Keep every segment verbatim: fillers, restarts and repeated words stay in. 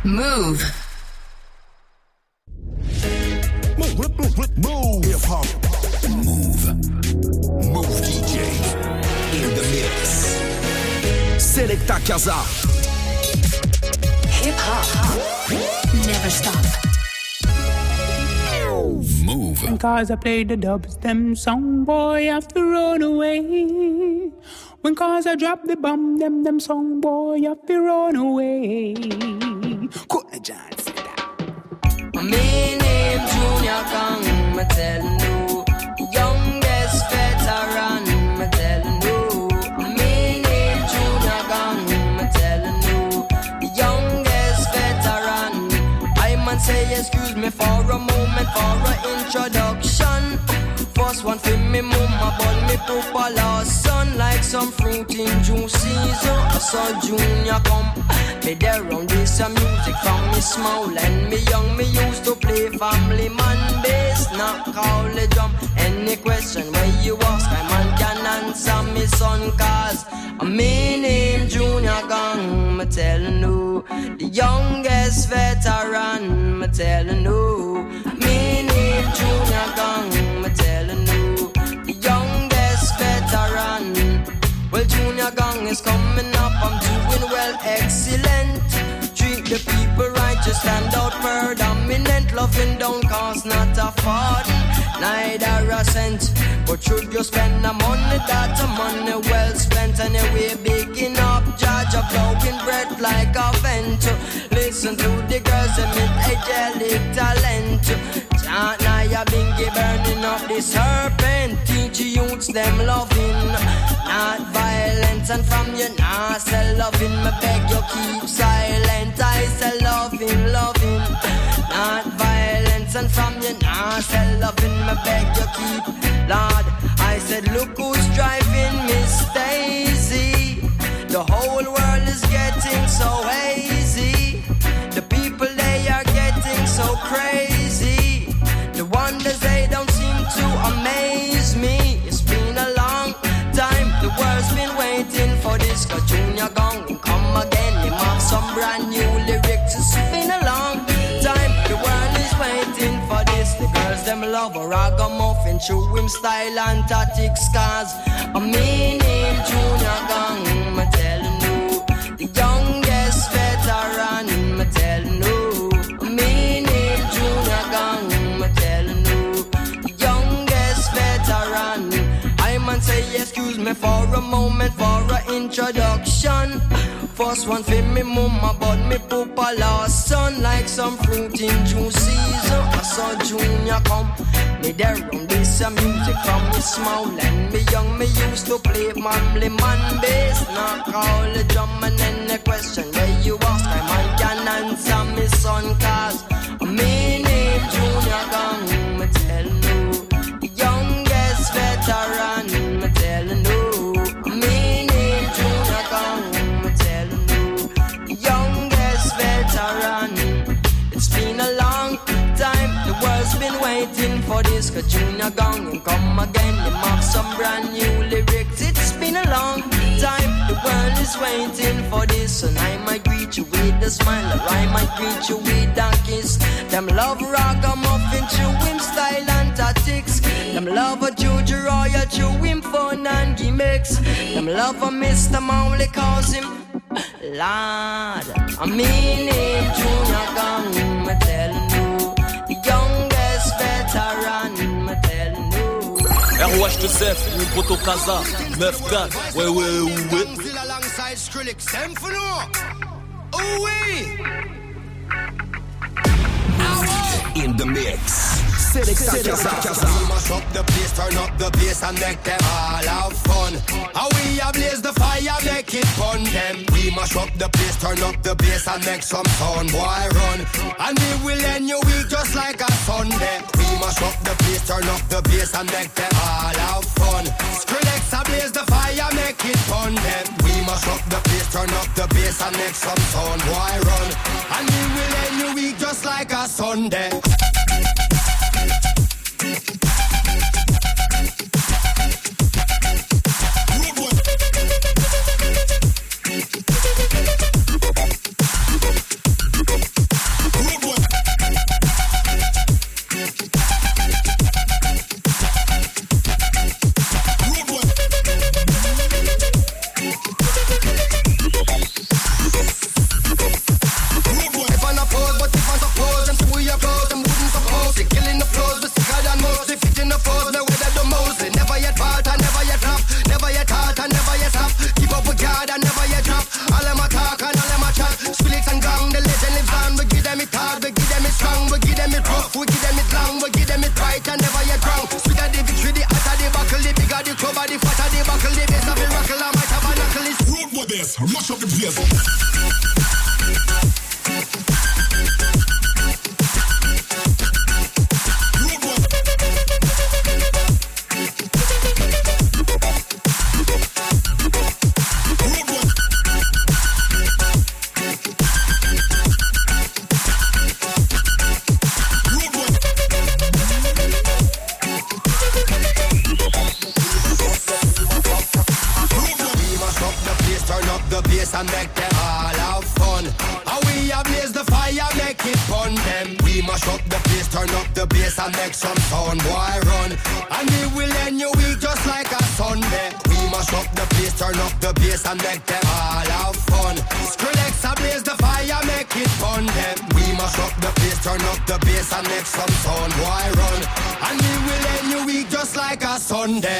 Move. Move, move, move, move. Hip hop. Move. Move D J. In the mix. Selecta Kaza. Hip hop. Never stop. Move. And cause I play the dubs, them song boy have to run away. When cause I drop the bomb, them them song boy have to run away. Courtney John said that. My name Junior Gang, me tellin' you. Youngest veteran, me tellin' you. My name Junior Gang, me tellin' you. The youngest veteran. I man say excuse me for a moment, for a introduction. First one for me mama, but me papa last son. Like some fruit in June season, I saw Junior come. Me there round this some music from me small and me young. Me used to play family man bass, not call the drum. Any question where you ask, my man can answer me son. Cause me name Junior Gang, me tellin' you. The youngest veteran, me tellin' you. Me name Junior Gang, me tellin' you. The youngest veteran. Well, Junior Gang is coming up, I'm doing well, excellent. Treat the people right, just stand out predominant. Loving don't cost not a forty, neither a cent. But should you spend the money, that's a money well spent. Anyway, bigging up, judge a blowing breath like a vent. Listen to the girls, they meet angelic talent. Chant Naya Bingy burning up the serpent. Teach youths them loving, not violence. And from you now say loving, me beg you keep silent. I say loving, loving, not violence. And from you now say loving, me beg you keep. Lord, I said look who's driving Miss Daisy. The whole world is getting so hazy. The people they are getting so crazy. The wonders they don't seem to amaze me. It's been a long time, the world's been waiting for this. Cause Junior Gang will come again, him have some brand new lyrics. It's been a long time, the world is waiting for this. The girls them love a ragamuffin, true him style and tactics. Cause I mean him Junior Gang, me tellin' you. The youngest veteran, me tellin' you. I mean him Junior Gang, me tellin' you. The youngest veteran. I man say excuse me for a moment, for a introduction. First one for me mama, but me papa lost son. Like some fruit in June season, I saw Junior come. Me there round this some music from me small and me young. Me used to play family man bass, not call the drum. And any question where you ask, my man can answer me son. Cause me name Junior Gang, me tellin' you. The youngest veteran, me tellin' you. Me name Junior Gang, me tellin' you. The youngest veteran. It's been a long time, the world's been waiting for this. Cause Junior Gang and come again, him have some brand new lyrics. It's been a long time, the world is waiting for this. And I might greet you with a smile, or I might greet you with a kiss. Them love ragamuffin, chew him style and tactics. Them love a Juju Royal, chew him fun and gimmicks. Them love a Mister Mowley, cause him Lord. I mean him Junior Gang, me tellin' you. The youngest veteran, me tellin' you. R O H deux F, ou Proto Kaza, neuf quatre, ouais ouais ouais. Alongside Skrillex, them for no. Oh oui. In the mix. Selecta Kaza. We must up the place, turn up the bass and make them all have fun. How we ablaze the fire, make it fun them. We must up the place, turn up the bass and make some sound, boy run. And we will end your week just like a Sunday. We must up the place, turn up the bass and make them all have fun. Skrillex ablaze the fire, make it fun them. We must up the place, turn up the bass and make some sound, boy run. And we will end your week just like a Sunday. enough, we give them it long, we give them it right and never yet wrong. Sweeter the victory, the hotter the buckle, the bigger the cover, the fatter the buckle, the best of the rockle, I might have a knuckle. Road with this, mash up the place. And make them all have fun. And we ablaze the fire, make it fun them. We mash up the place, turn up the bass and make some sound, boy run. And we will end your week just like a Sunday. We mash up the place, turn up the bass and make them all have fun. Skrillex ablaze the fire, make it fun them. We mash up the place, turn up the bass and make some sound, boy run. And we will end your week just like a Sunday.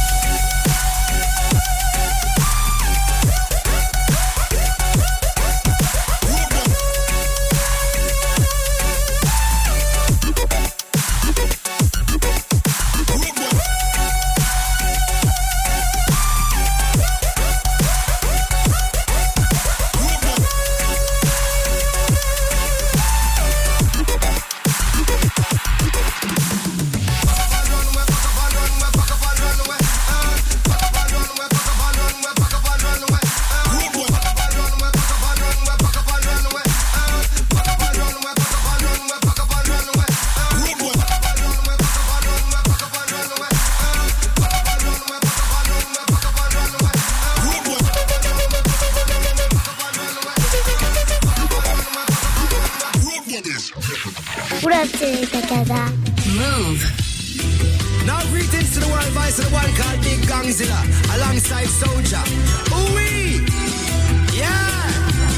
Move. Now greetings to the world voice of the one called Big Gangzilla alongside Soldier. Ooh-wee! Yeah!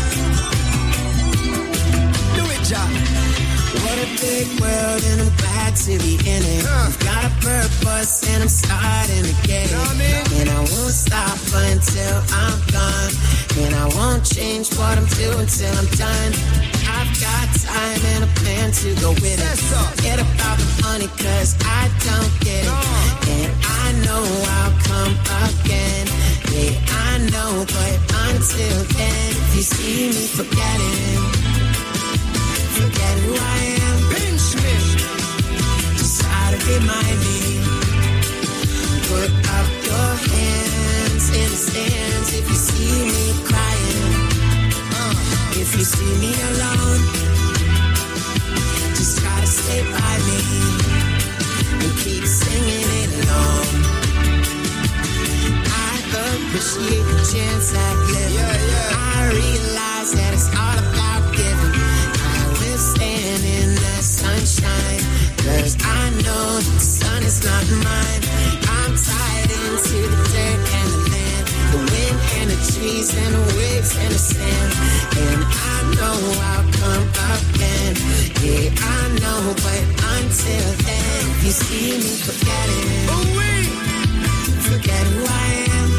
Do it, Ja. What a big world and I'm glad to be in it. Uh. I've got a purpose and I'm starting to get it. Know what I mean? And I won't stop until I'm gone. And I won't change what I'm doing till I'm done. I've got time and a plan to go with it. Forget about the money cause I don't get it. No. And I know I'll come again. Yeah, I know, but until then, if you see me forgetting, forget who I am. Pinch me. Just try to remind me. Put up your hands in the stands if you see me crying. If you see me alone, just try to stay by me and keep singing it along. I appreciate the chance I've lived. Yeah, yeah. I realize that it's all about giving. I will stand in the sunshine, cause I know the sun is not mine. I'm tied into the dirt and the land, the wind and the trees and the waves and the sand. And I know I'll come again. Yeah, I know, but until then, if you see me forgetting, forget who I am.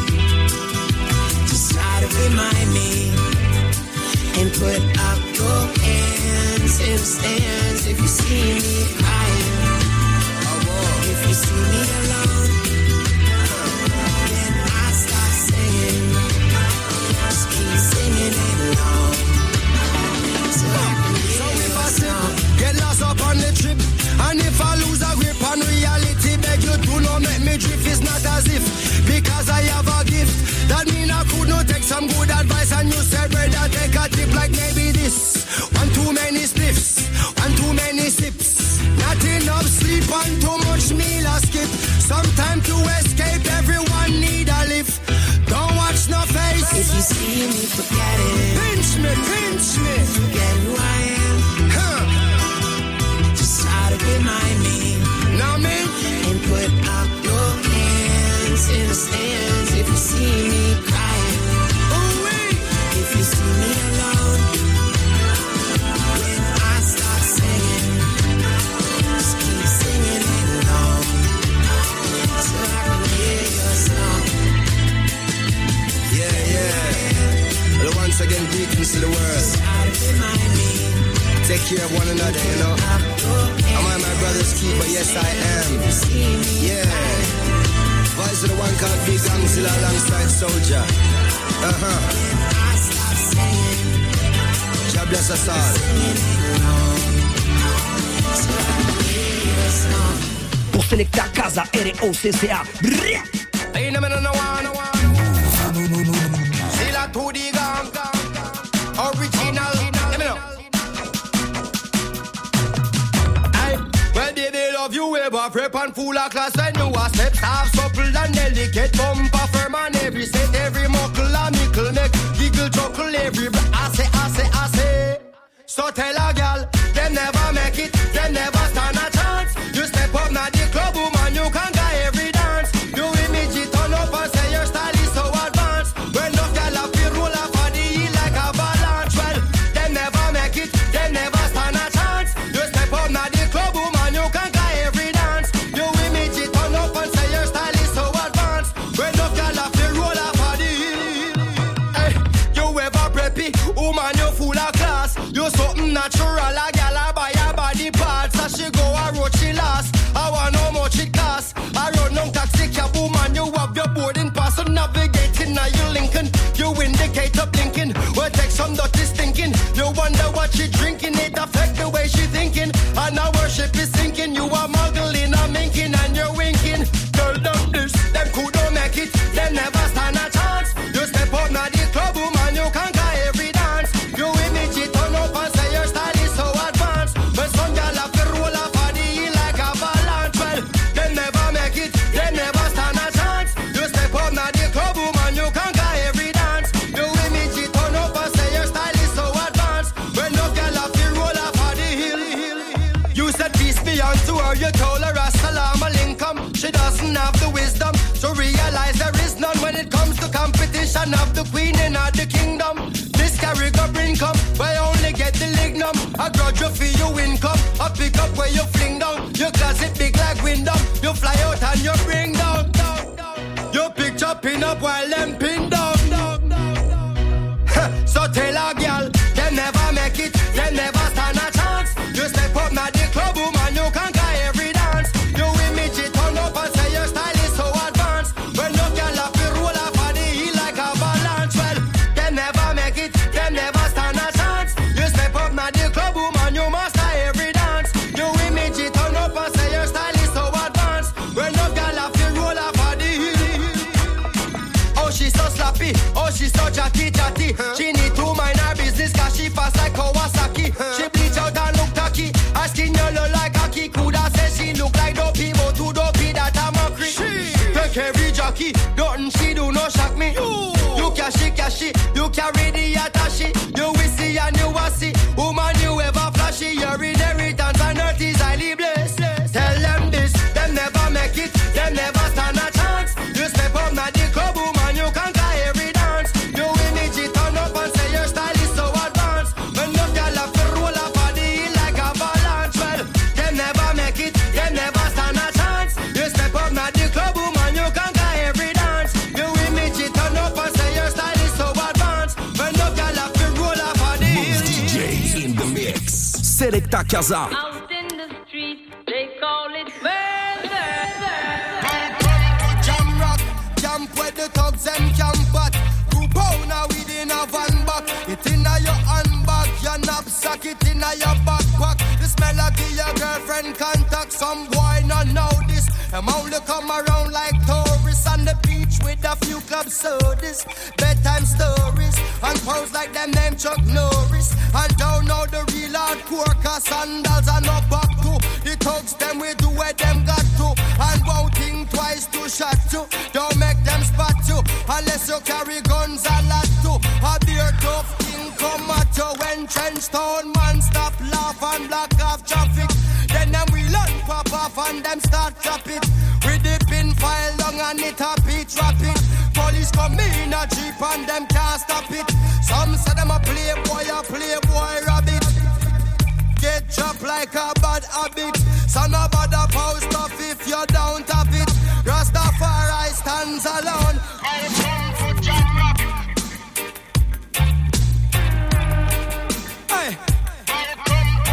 Just try to remind me and put up your hands in the stands if you see me crying. If you see me alone, then I start singing. Just keep singing it along. So I can hear your song. Get lost up on the trip. And if I lose a grip on reality, beg you to not make me drift. It's not as if, because I have a gift, that mean I could not take some good advice. And you said, brother, take a tip like maybe this. One too many sniffs, one too many sips. Not enough sleep and too much meal I skip. Sometime to escape, everyone need a lift. Don't watch no face. If you see me forgetting, pinch me, pinch me. Forget who I am. Huh. Just try to remind me. Know me? And put up your hands in the stands if you see me crying. Ooh-wee. If you see me alone, when I start singing, just keep singing it along, so I can hear your song. Yeah, yeah. Well, once again, greetings to the world. Try to remind me. take care of one another, you know. Am I my brother's keeper? Yes, I am. Yeah. Voice of the one called Big Gangzilla alongside Soldier. Uh-huh. God bless us all. Pour Selecta Casa, R O C C A. Hey, no, no, no, no, no, no. Sila to the gang, original. Let me know. Hey, well, did they love you ever prep and full of class when you are steps half supple and delicate bumper firm and every set, every muckle and mickle make giggle chuckle every I say, I say, I say. So tell a girl, them never make it, them never stand a chance. You step up now the club, woman, you can go every dance. You image it turn up and say your style is so advanced. When no girl have to roll off on the hill like a avalanche. Well, them never make it, them never stand a chance. You step up now the club, woman, you can go every dance. You image it turn up and say your style is so advanced. When no girl have to roll off on the hill. Hey, you ever preppy, woman, you full of class. You something natural, a gal a buy a body parts. So she go a road she last. I want how much it costs. I run down taxi cab, woman, you have your boarding pass. So navigating now you Lincoln. You indicate up blinking. Well, take some dirty stinking. You wonder what she drinking. It affect the way she thinking. And now worship is sinking. You are muggling, I'm minking, and you're winking. Tell them this, them could don't make it. They never stand a chance. You step up now the club, woman, you can go every dance. You image it turn up and say your style is so advanced. But some girl have to roll off on the hill like a avalanche. Well, they never make it, they never stand a chance. You step up now the club, woman, you can go every dance. You image it turn up and say your style is so advanced. When no girl have to roll off on the hill. You said peace be unto her, you told her assalamu alaikum. She doesn't have the wisdom to realize there is none when it comes to competition of the queen in the kingdom. This carry go bring come, where you only get the lignum. I grudge you for your income. I pick up where you fling down. Your closet big like window. You fly out and you bring down. You picture pin up while them pin down. So tell a girl, them never make it, them never stand a chance. You step up now the club, woman, you can go every dance. You image it turn up and say your style is so advanced. When no girl have to roll off on the hill like a avalanche. Well, them never make it, them never stand a chance. You step up now the club, woman, you master every dance. You image it turn up and say your style is so advanced. When no girl have to roll off on the hill. Oh, she's so sloppy, oh, she's so chatty chatty. She need to mind her business cause she fast like Kawasaki. She bleach out and look tacky. Her skin yellow like Aki. Coulda say she look like dopey, but too dopey that a mockery. Take every jockey, nothing she do no shock me. You cashy cashy, you carry the attache. You will see and you will see. Woman you ever flashy, your inheritance and earth is highly blessed. Tell them this, them never make it, them never stand a chance. You step up now the club, woman, you can go every dance. You image it turn up and say your style is so advanced. When no girl have to roll up on the hill like a avalanche. Well, them never make it, them never stand a chance. You step up now the club, woman, you can go every dance. You image it turn up and say your style is so advanced. When no girl have to roll up on the hill. D J in the mix. Selecta Casa. Out in the street, they call it murder. Jam rock, camp where the thugs and camp at. Two pounder within a van back. It in a your handbag, your knapsack, it in a your backpack. This melody your girlfriend contact. Some boy not know this. Them only come around like tourists on the beach with a few club sodas, bedtime stories, and pose like them name Chuck Norris. And don't know the real hardcore cause sandals and no back to. The thugs them we do where them got to. And won't think twice to shot you. Don't make them spot you unless you carry guns a lot too. A beer tough king come at you when trench town man stop laugh and block off traffic. Then them we learn pop off and them start drop it. With the pin file long and it a beat drop it. Police come in a jeep and them can't stop it. Some say them a playboy, a playboy rabbit. Get chopped like a bad habit. So no bother post off if you don't have it. Rastafari stands alone. I come for John Rock. Hey. I come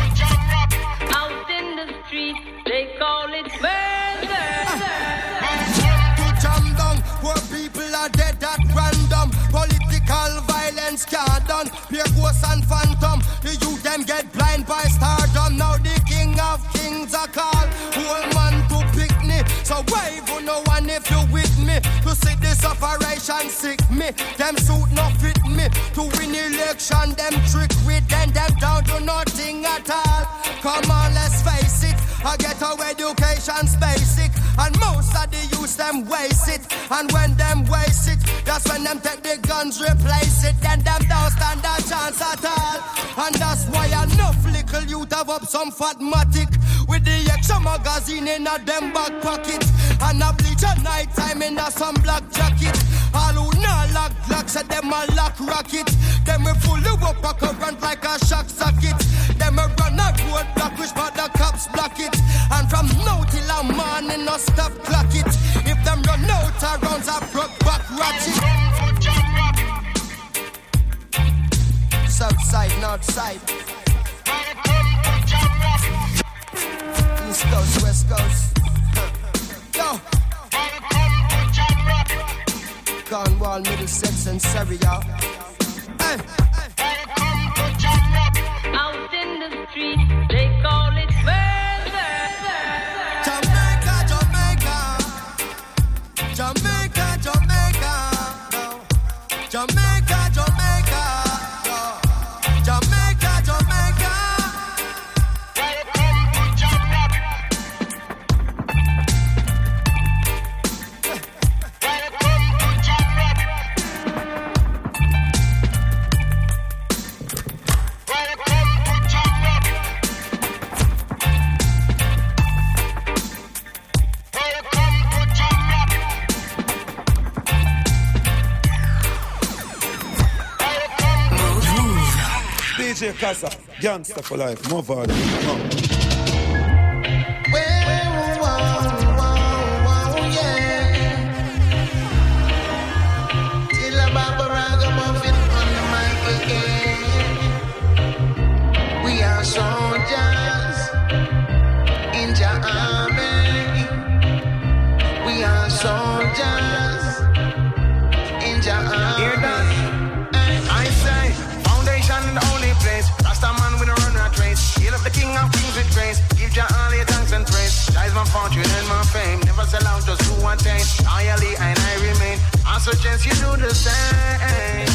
ghost and phantom. The youth them get blind by stardom. Now the king of kings are called. Whole man to pick me. So wave on no one if you with me. To see this operation sick me. Them suit not fit me. To win election, them trick with them. Them down to nothing at all. Come on, let's face it. I get our education's basic. And most of the youth them waste it. And when them waste it, that's when them take the guns, replace it. Then them don't stand a chance at all. And that's why enough little youth have up some fatmatic. With the extra magazine in a them back pocket. And a bleach at night time in a some black jacket. All who not lock lock said them a lock rocket. Them we full up a current like a shock socket. Them a run a road block which but the cops block it. And from now till a morning no stop clock it. If them run out of rounds I broke back ratchet. South side, north side. East coast, west coast. Yo. Cornwall, Middlesex and Surrey, y'all. Hey. Out in the street, they call it murder. Jamaica, Jamaica. Jamaica, Jamaica. Jamaica, Jamaica. Jamaica, Jamaica. D J Casa, gangster for life, move on. Come. We are soldiers in the army. We are soldiers in the army. I say, foundation in the only place. Rasta man with a run rat race. Heal up the king of kings with grace. Give Jah all your thanks and praise. That is my fortune and my fame. Never sell out, just do one thing. Loyally and I remain. I suggest you do the same.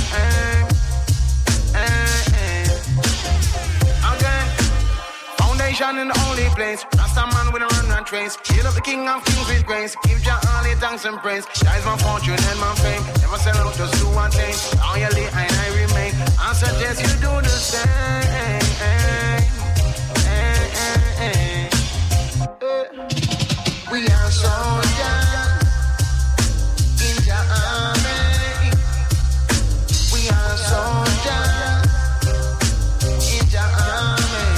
Foundation in the only place. Rasta man with a run and trace. Heal up the king of kings with grace. Give Jah all your thanks and praise. That is my fortune and my fame. Never sell out, just do one thing. Loyally and I remain. I suggest you do the same. We are soldiers in the army. We are soldiers in the army.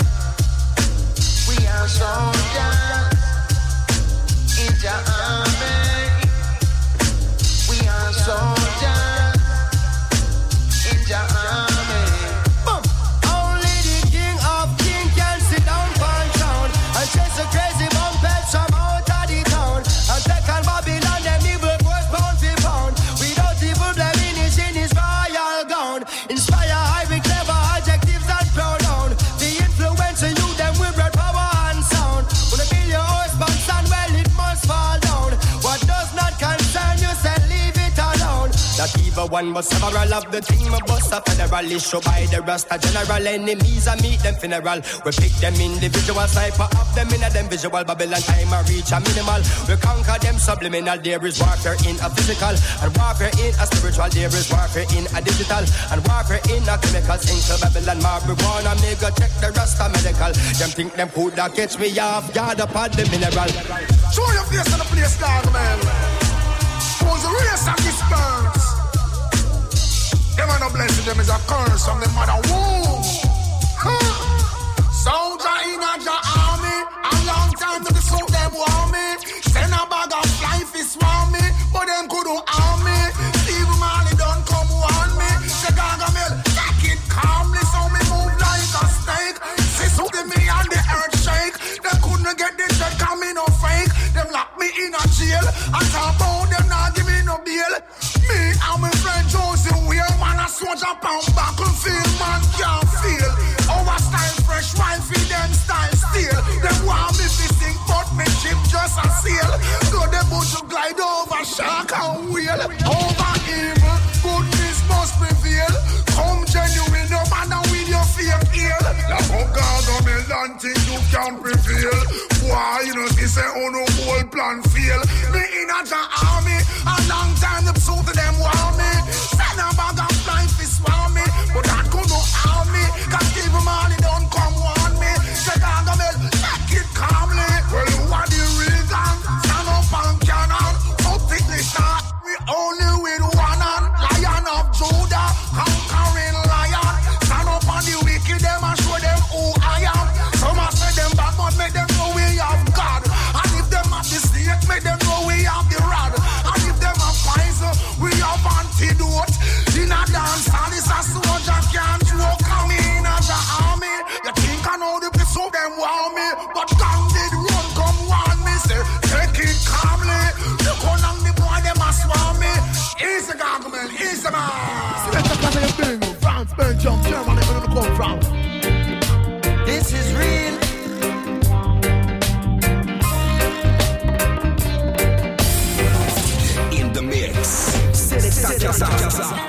We are soldiers in the army. We are soldiers in the army. Boom. Only the king of kings can sit down one town and chase a crazy bomb pets from out of the town. And take on Babylon, them evil boys pound for pound. Without evil blemish in his royal gown. Inspire high with clever adjectives and pronoun. The influencer you them with red power and sound. When they build your husband stand, well it must fall down. What does not concern you, say leave it alone. That evil one was several of the team of us a federal issue by the Rasta general. Enemies I meet them funeral. We pick them individual, sniper up them in a them visual. Babylon time I reach a minimal. We conquer them subliminal. There is warfare in a physical and warfare in a spiritual. There is warfare in a digital and warfare in a chemical. Into Babylon marijuana, me go check the Rasta medical. Them think them coulda catch me off guard upon the mineral. Show your face on the place, dog, man. Who's the race and disperse? Them are no blessing, them is a curse from the mother womb. Huh. Soldier in a Jah army, a long time to the suit them want me. Send a bag of life is want me, but them couldn't harm me. Steve Marley don't come warn me. Say Gargamel, take it calmly, so me move like a snake. See something me and the earth shake. They couldn't get the check, cause me no fake. Them lock me in a jail, and talk about them not give me no bail. Me and my friend Josie, we a man a soldier pound battlefield man. and wheel. Over evil, goodness must prevail. Come genuine, no matter with your fake heel. Like a gargamel and think you can prevail. Why, you know, they say, oh no, whole plan fail. Me in a the army, a long time the pursuit of them want me. Send a bag of flying fish want me. But that could no harm me, cause Steve Marley don't come want me. Say gargamel, take it calmly. Well, you are the real gang, stand up and cannon. Fuck it, they start, we only with one hand. Lion of Judah, conquering lion. Stand up on the wicked, them and show them who I am. Some a say them bad, but make them know we have God. And if them have the snake, make them know we have the rod. And if them have poison, we have antidote. In a dance, and it's a soldier can't joke. Come in as an army. You think I know the place of them want me, but gang did run, come want me. Say, take it calmly. Look how long the boy, them a swarm me. Easy gargamel, easy man. Select the class of your thing. France, Belgium, Germany, where do you come from? This is real. In the mix. Select the class.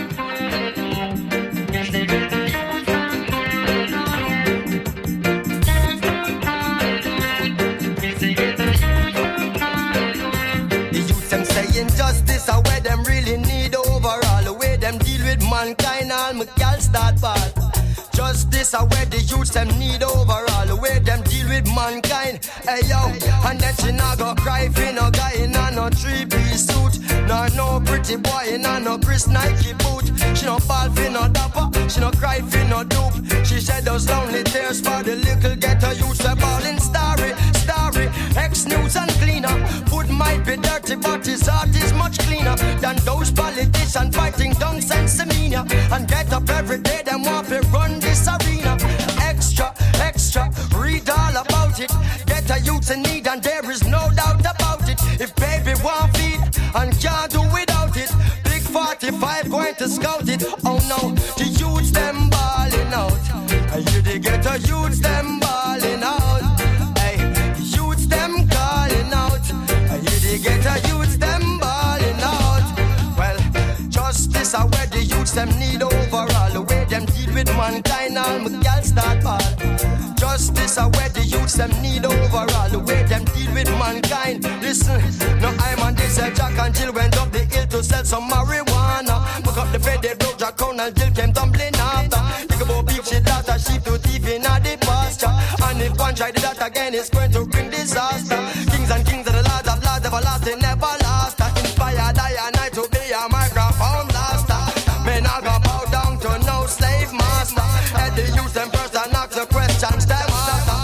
Injustice are where them really need overall. The way them deal with mankind, all my gal start bad. Justice are where the youths them need overall. The way them deal with mankind. Hey yo, and then she not go cry for no guy in a no three-piece suit. Nor no pretty boy in a no Chris Nike boot. She no ball for no dapper, she no cry for no dupe. She shed those lonely tears for the little ghetto youths. A ballin' starry, starry, ex-news and cleaner. Food might be dirty, but his heart is much cleaner than those politicians fighting down Sensimania. And get up every day, them want to run this arena. Extra, extra, read all about it. Get a youth in need and there is no doubt about it. If baby want feed and can't do without it, Big forty-five going to scout it. Oh no, the youths them balling out. You the get a youths them balling out. Hey, the youths them calling out. You the get a youths them balling out. Well, justice are where the youths them need overall. The way them deal with mankind, all my gal start ball. Justice are where the youths them need overall. The way them deal with mankind. Listen, now I'm on this uh, Jack and Jill went up the hill to sell some marijuana. Book up the bed, they broke Jack Crown and Jill came tumbling after. Think about beef, shit, that a sheep to thief in a the pasture. And if one try to that again, it's going to bring disaster. Kings and kings of the lords of lords, everlasting, never last. Inspired I and I to be a microphone blaster. Men I go bow down to no slave master. And they use them first and ask the questions them after.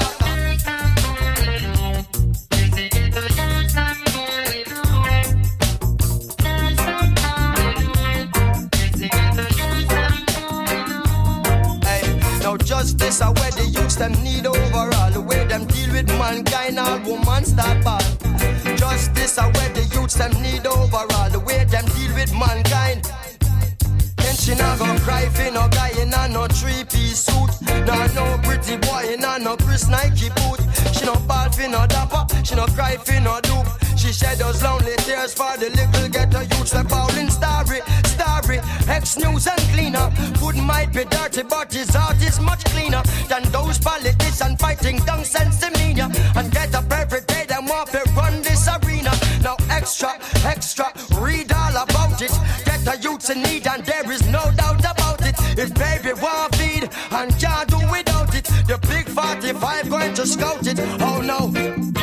Justice are where the youths them need overall. The way them deal with mankind, all woman start bad. Justice are where the youths them need overall. The way them deal with mankind. And she not go cry for no guy in a no three-piece suit. Nah, no pretty boy in a no Chris Nike boot. She no ball for no dapper, she no cry for no dupe. She shed those lonely tears for the little ghetto youths. The bowling starry, starry, ex-news and cleaner. Food might be dirty, but his heart is much cleaner than those politicians fighting down Sensimania. And get up every day, them want to run this arena. Now extra, extra, read all about it. Get the youths in need and there is no doubt about it. If baby want feed and can't do without it, the big forty-five going to scout it. Oh no.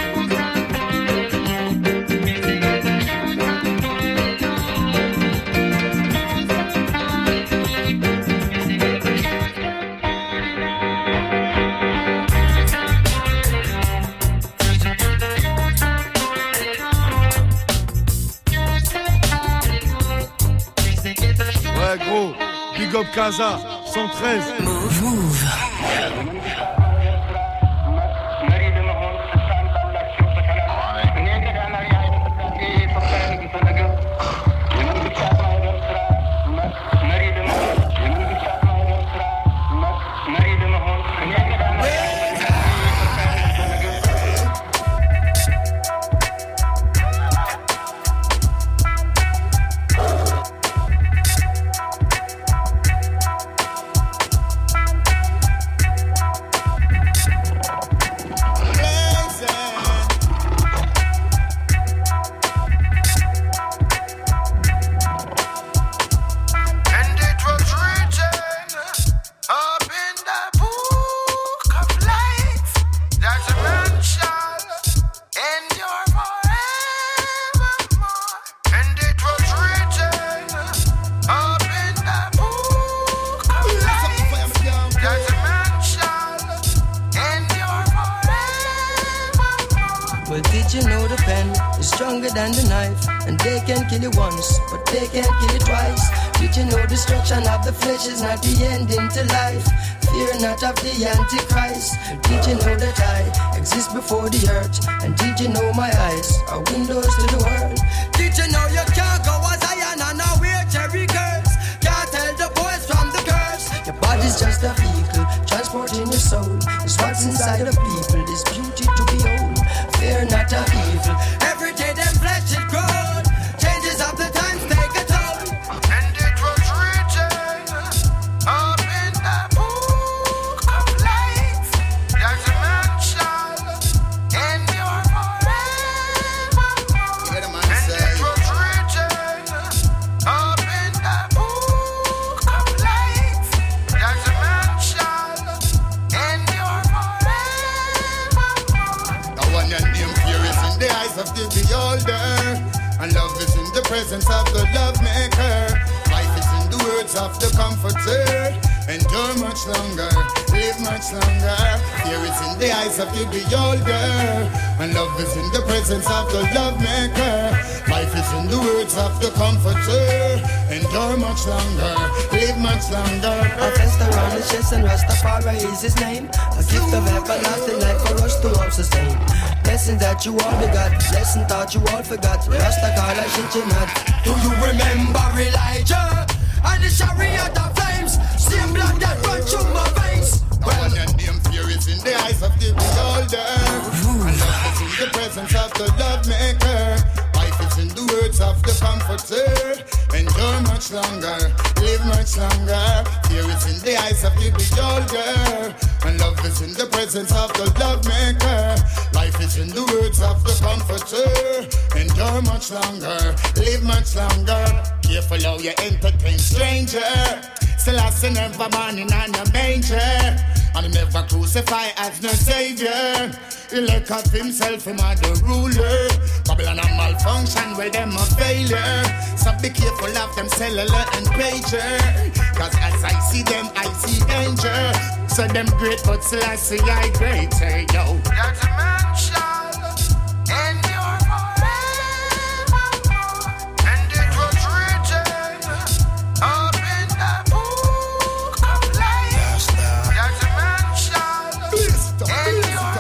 Ouais gros, Big Up Casa, cent treize. Move, move. stronger than the knife, and they can kill you once, but they can't kill you twice. Did you know destruction of the flesh is not the ending to life? Fear not of the Antichrist. Did you know that I exist before the earth? And did you know my eyes are windows to the world? Did you know you can't go as Zion and now wear cherry girls? Can't tell the boys from the girls. Your body's just a vehicle, transporting your soul. It's what's inside of people, this beauty to behold. Fear not of evil. Every day them flesh is grown. Changes of the times take a toll. And it was written up in the book of life. There's a mansion in your forever. And it was written up in the book of life. There's a mansion in your forever. I want your name fear is in the eyes of the beholder, and love is in the presence of the love maker. Life is in the words of the comforter. Endure much longer, live much longer. Fear is in the eyes of the beholder, and love is in the presence of the love maker. Life is in the words of the comforter. Endure much longer, live much longer. A fest around his chest and Rastafari is his name. A gift of everlasting life for us to all sustain. Blessing that you all begot, blessing thought you all forgot. Rasta call I shit you not. Do you remember Elijah and the chariot of flames? Same blood that run through my veins. Well, your name fear is in the eyes of the beholder, and love is in the presence of the love maker. Life is in the words of the comforter. Endure much longer, live much longer. Fear is in the eyes of the beholder, and love is in the presence of the love maker. Life is in the words of the comforter. Endure much longer, live much longer. Careful how you entertain stranger. Selassie never born in a manger, and he never crucified as no savior. He look up himself, him as the ruler. Babylon a malfunction, well them a failure. So be careful of them cellular and pager, cause as I see them, I see danger. So them great, but Selassie I greater, yo. There's a mansion in your forever, and it was written up in the book of life. There's a mansion in your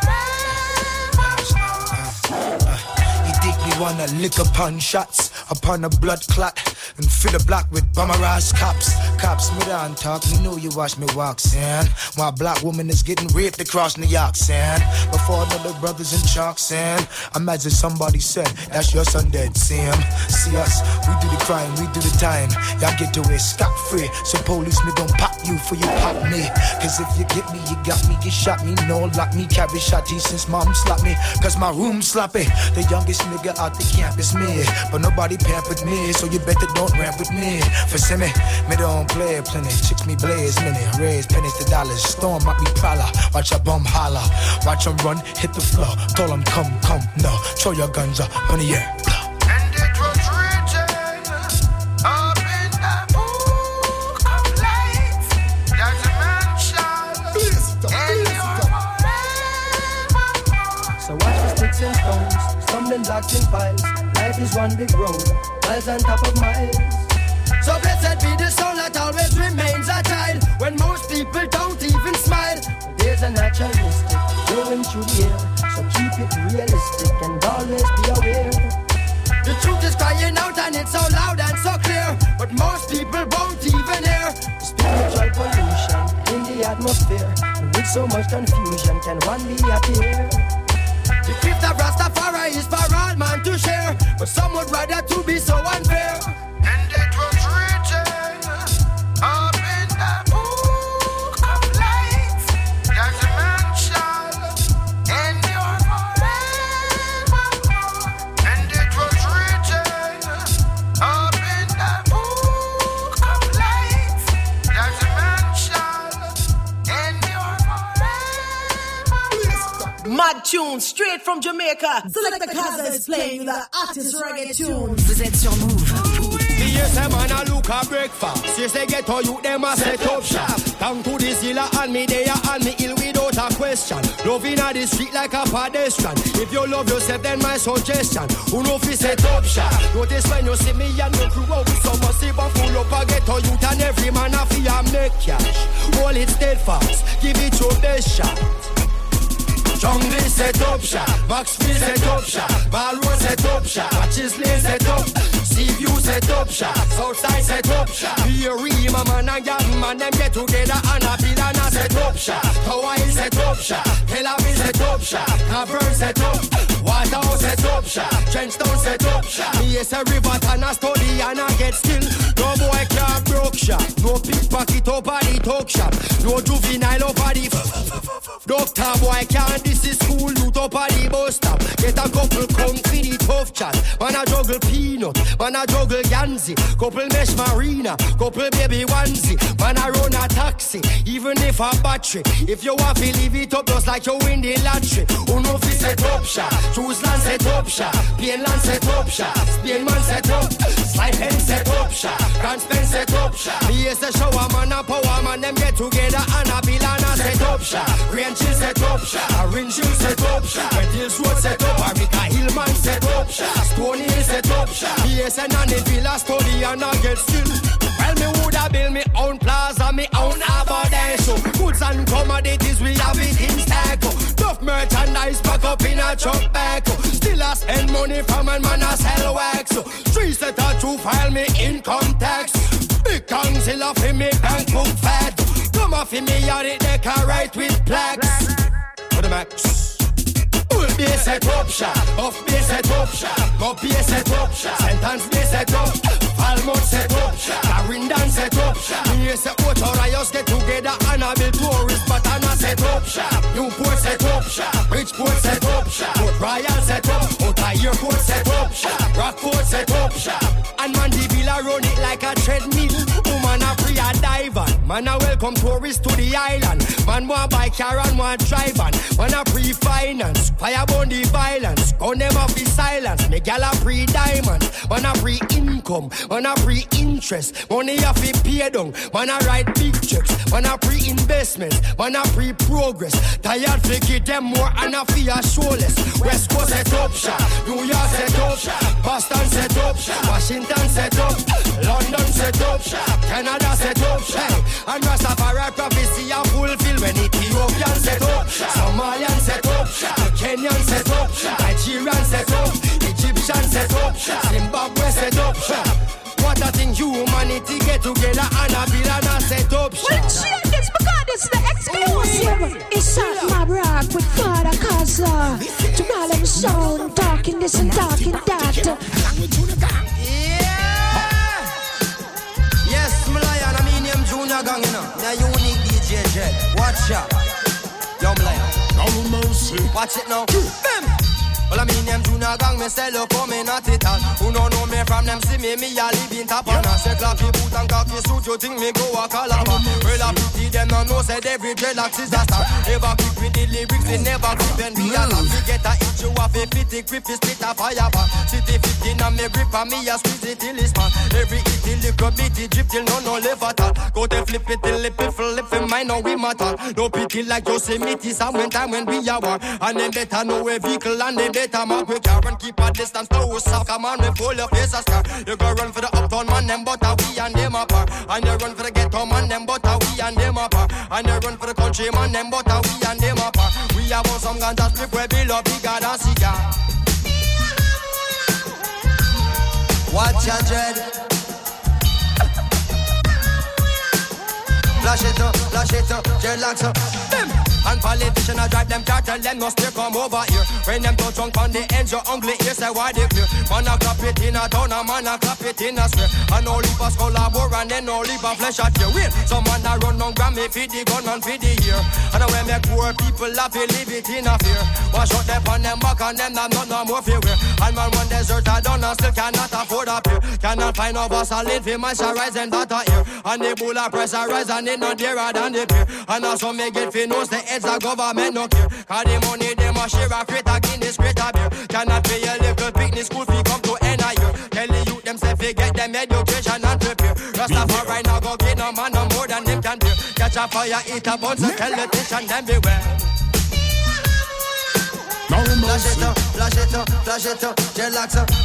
forever. You think me wanna lick upon shots, upon a blood clot, and fill the block with bummerized cops. Cops, me down talk, me know you watch me walk, son. While black woman is getting raped across New York, son. Before another brothers in chalk, son. Imagine somebody said, that's your son dead, Sam. See us, we do the crime, we do the time. Y'all get away scot-free, so police me don't pop you for you pop me. Cause if you get me, you got me, you shot me. No, lock me, carry shotty since mom slapped me. Cause my room sloppy, the youngest nigga out the camp is me. But nobody pampered me, so you better don't ramp with me. For see me, me don't play plenty. Chicks me blaze many, raise pennies to dollars. Storm might be prowler, watch a bum holler. Watch them run, hit the floor. Told them come, come, no. Throw your guns up in the air. And it was written up in the book of life. There's a mansion in your forever. So watch the sticks and stones, stumbling blocks in piles. Life is one big road, miles on top of miles. So blessed be the soul that always remains a child, when most people don't even smile. But there's a natural mystic going through the air, so keep it realistic and always be aware. The truth is crying out and it's so loud and so clear, but most people won't even hear. Spiritual pollution in the atmosphere, and with so much confusion, can one be happier? The gift of Rastafari is for all man to share, but some would rather to be so unfair. And it was written up in the book of life. There's a mansion in your forever. And it was written up in the book of life. There's a mansion in your forever. Mad tune straight from Jamaica. Selecta Kaza is playing the artist reggae tune. Vous êtes sur Move. Yes, a man a look a breakfast. Yes, they get to you, them a set up shop. Down to the zilla and me there and me ill without a question. Love in the street like a pedestrian. If you love yourself, then my suggestion. Who know if it's a top shot? Notice when you see me and your crew out with some massive and full up a ghetto youth and every man a fear make cash. Hold it steadfast, give it your best shot. Jungle set up shot, Maxfield set up shot, Ballroom set up shot, Matches Lane set up, Seaview set up shot, Southside set up shot. Here Rima man and Gavin man them get together and a bill and a set up shot. Hawaii set up shot, Tel Aviv set up shot, Cavern set up, Waterhouse set up shot, Trenchtown set up shot. Me is a river and a study and I get still. No boy can't broke shot, no pickpocket over the talk shop, no juvenile over the doctor boy can't. This is school youth up at the bus stop. Get a couple come for the tough chat. Man a juggle peanut, man a juggle Yanzi. Couple mesh marina, couple baby onesie. Man a run a taxi, even if a battery. If you want to leave it up just like you win the lottery. Who know fi set up shot, choose land set up shot, Pain land set up shot, Spain man set up, Slide pen set up shot, Grand Spence set up shot. Me is a shower man a power man, them get together and a bill and a set up shot. Rain chill set up shot, Orange Hill set up shot, Red Hills Road set up, America Hillman set up shot, Stony Hill set up shot. B S N and the Villa study and I get still. Well, me woulda build me own plaza, me own abode show. Goods and commodities, we have it in stack. Tough merchandise pack up in a truck back. Still a spend money from a man a sell wax. Three set a true file me income tax. Big council of me bank book fat. Come off in me yard it decorate with plaques. For the max. Full base set up shot, off base set up shot, copy set up shot, sentence base set up, Falmouth set up shot, Clarendon set up shot. Me say out or I just get together and I build tourist but I not set up shot. Newport set up shot, Bridgeport set up shot, Port Royal set up, Outer Airport set up shot, Rockport set up shot. And man the villa run it like a treadmill. Woman a free a dive on. Man a welcome tourists to the island. Man want buy car and want drive on. Man a free finance. Fire burn the violence, gun them off the silence. Me gal a free diamond, man a free income, man a free interest. Money a fi pay down, man a write big checks. Man a free investments, man a free progress. Tired fi give them more and a fi a showless. West Coast set up shop, New York set up shop, Boston set up shop, Washington set up, London set up shop, Canada set up shop. And Rastafari prophecy a fulfill when Ethiopian set up shop, Somalian set up shop, Kenyan set up shop, Nigerian set up, Egyptian set up shop, Zimbabwe set up shop. What a thing humanity get together and a bill and a set up shop. Well, check this because it's the exclusive. It's at my rock with Father Kaza. To all them sound, talking this and talking that. Yeah. Yes, my lion, I mean him Junior Gang, you know. Now unique D J Jet. Watch out. Yo, my lion. No mercy. Watch it now. Bim. Well, I mean them Junior Gang, me say look coming at it all. Who don't know me from them see me, me a live in top on. I say clappy boot and cocky suit, you think me go a calabar. Well, I pity them no know, said every dreadlocks is a star. Never quick with the lyrics, they never quick when we a laugh. We get a itch, you have a fifty grip, is split a fire bar. City fifteen and me grip and me a squeeze it till it's man. Every itty little bitty drip till no no live at all. Go to flip it till it flip in mine, now we matter. No pity like Yosemite, some when time when we are war. And them better know a vehicle and them better mark we car and keep a distance to soft. Come on, we pull your face a scar. You go run for the uptown man, them but we and them apart. And you run for the ghetto man, them but we and them apart. And you run for the country man, them but we and them apart. We have on some ganja strip where we love bigger than cigar. Watch your dread. Flash it up, flash it up, dreadlocks up. Bim! And politicians I drive them car, tell them no stay come over here. When them touch drunk on the ends, your ugly ears say why they clear. Man a clap it in a town, a man a clap it in a square. And no leave a skull a bore and then no leave a flesh at your wheel. Some man a run down Grammy feed the gun and feed the ear. And when make poor people laugh, they leave it in a fear. Wash out them on them back and them not not no more fear. And man one desert a done and still cannot afford a peer. Cannot find no Vaseline for moisturize and that a ear. And the bull a pressurize and it not dearer than the peer. And also me get fi knows the heads a government no care. Cause the money them a share a crate a Guinness crate a beer. Cannot pay a little picnic school fee come to end a year. Tell the youth them say fi get them education and prepare. Rastafari now go get no man no more than them can bear. Catch a fire, eat a bunch, so tell the teacher them beware. No flash it up, flash it up, flash it up, relax up.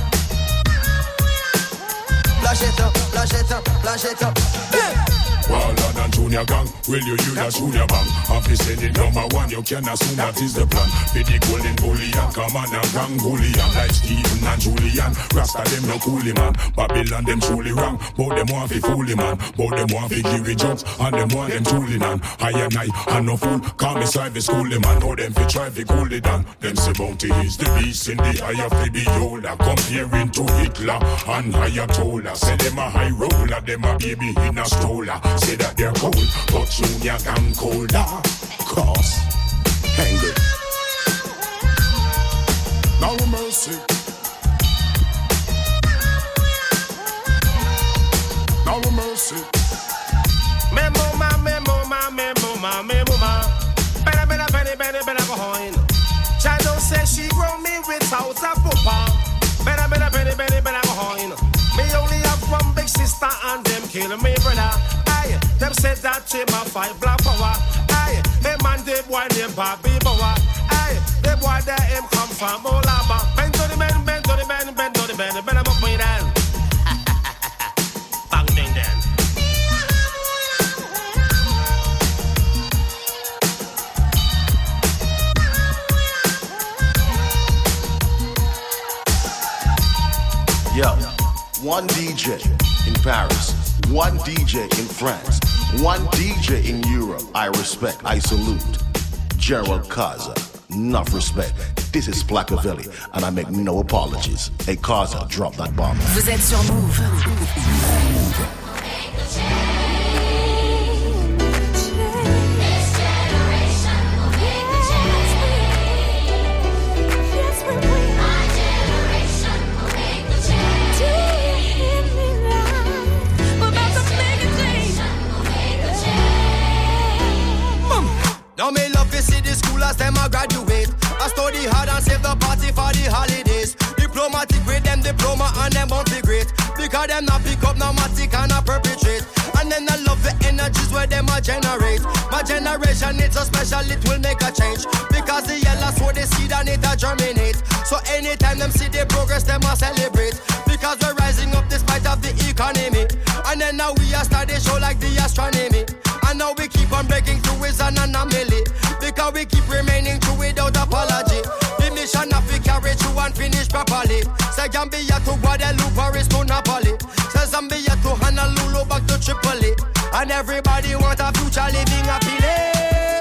Flash it up, flash it up, flash it up. Yeah. Waller than Junior Gang, will you use a Junior Bang? Officer the number one, you can assume that is the plan. Be the golden bullion, come on and gang bullion. Like Stephen and Julian, Rasta them no coolie man. Babylon them truly wrong, but them want fi foolie man. But them want fi give it jobs, and them want them truly nan. I and I, and no fool, call me service schoolie man. Know them fi try fi cool it down. Them say bounty is the beast in the eye of the beholder. Comparing to Hitler and Ayatollah. Say them a high roller, them a baby in a stroller. Say that they're cold, but Junior Gang colder. Cause, angry. No mercy. No mercy. Memo ma, memo ma, memo ma, memo ma. Better, better, better, better, better go home. Shadow says she grow me without a papa. Better, better, better, better, better go home. Me only have one big sister and them kill me brother. Aye, them said that she my fight black power. Aye, hey man, they boy them Bobby Bower. Aye, they boy that him come from Olaba. Bend to the bend, bend to the bend, bend to the bend, bend up my down. Bang ding ding. Yo, one D J in Paris, one D J in France, one D J in Europe. I respect, I salute. Gerald Kaza, enough respect. This is Placavelli, and I make no apologies. Hey Kaza, drop that bomb. Vous êtes sur Move. Now me love to see the schoolers, them a graduate. I study hard and save the party for the holidays. Diplomatic with them diploma and them won't be great. Because them not pick up no matic and not perpetrate. And then I love the energies where them a generate. My generation it's so special it will make a change. Because the yellow so they seed and it a germinate. So anytime them see the progress them a celebrate. Because we're rising up despite of the economy. And then now we are start the show like the astronomy. And now we keep on breaking through is an anomaly. Because we keep remaining true without apology. The mission of we carry through and finish properly. Say Gambia to Guadeloupe, Paris to Napoli. Say Zambia to Honolulu, back to Tripoli. And everybody want a future living happily.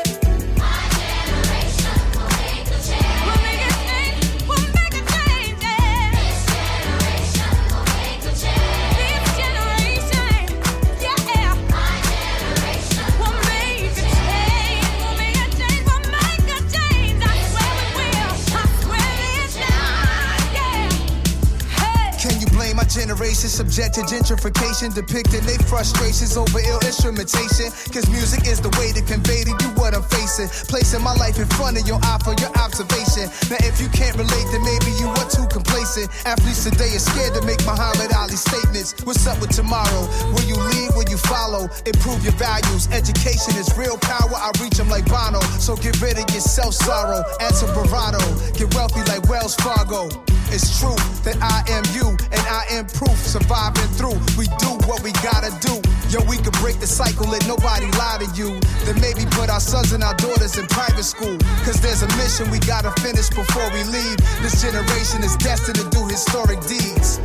My generation subject to gentrification, depicting their frustrations over ill instrumentation. Cause music is the way to convey to you what I'm facing. Placing my life in front of your eye for your observation. Now if you can't relate, then maybe you are too complacent. Athletes today are scared to make Muhammad Ali statements. What's up with tomorrow? Will you lead? Will you follow? Improve your values. Education is real power. I reach them like Bono. So get rid of your self-sorrow. Add some bravado. Get wealthy like Wells Fargo. It's true that I am you and I am proof. Surviving through, we do what we gotta do. Yo, we could break the cycle, let nobody lie to you. Then maybe put our sons and our daughters in private school. Cause there's a mission we gotta finish before we leave. This generation is destined to do historic deeds.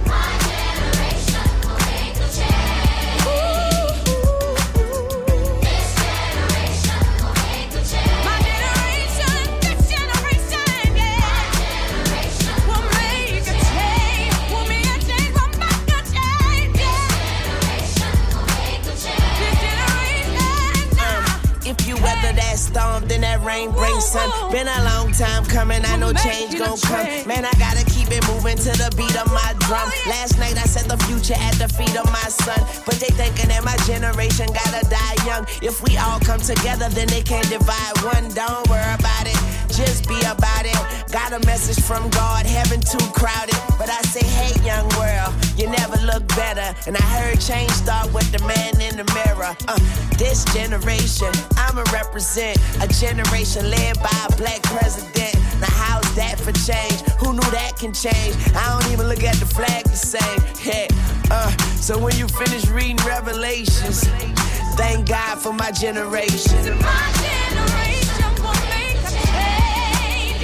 Storm, then that rain brings sun. Been a long time coming, I know change gon' come. Man, I gotta keep it moving to the beat of my drum. Last night I set the future at the feet of my son. But they thinking that my generation gotta die young. If we all come together, then they can't divide one. Don't worry about it. just be about it. Got a message from God, heaven too crowded. But I say, hey, young world, you never look better. And I heard change start with the man in the mirror. Uh, this generation, I'ma represent a generation led by a black president. Now how's that for change? Who knew that can change? I don't even look at the flag the same. Yeah, uh, so when you finish reading Revelations, thank God for my generation. My generation will make a change.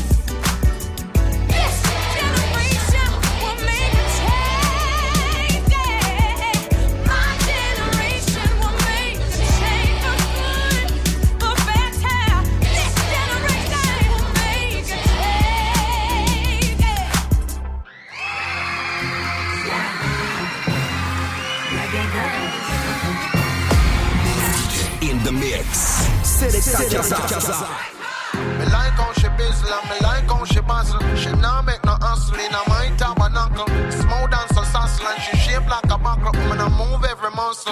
This generation will make a change. My generation will make a change for good, for better. This generation will make a change. In the mix. Sélecta Casa. Me like how she bizzle, me like how she bustle. She nah make no hustle in a my tabernacle. Smooth and so sassy and she shaped like a buckle. Woman I move every muscle.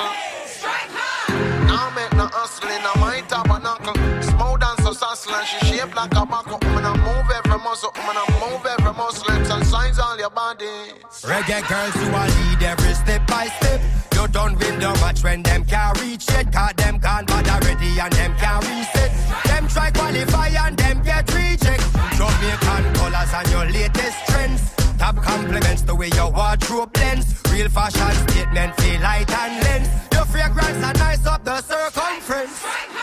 Nah make no hustle in a my tabernacle. Smooth and so sassy and she shaped like a buckle. Woman I move every muscle. Woman I move every muscle. Lips and signs all your body. Reggae girls, you a lead every step by step. You don't win the match when them can't reach it. Cause them can't bother ready and them can't reset. Them try qualify and them get reject. Jamaican colors and your latest trends. Top compliments the way your wardrobe blends. Real fashion statement, feel light and lens. Your fragrance are nice up the circumference.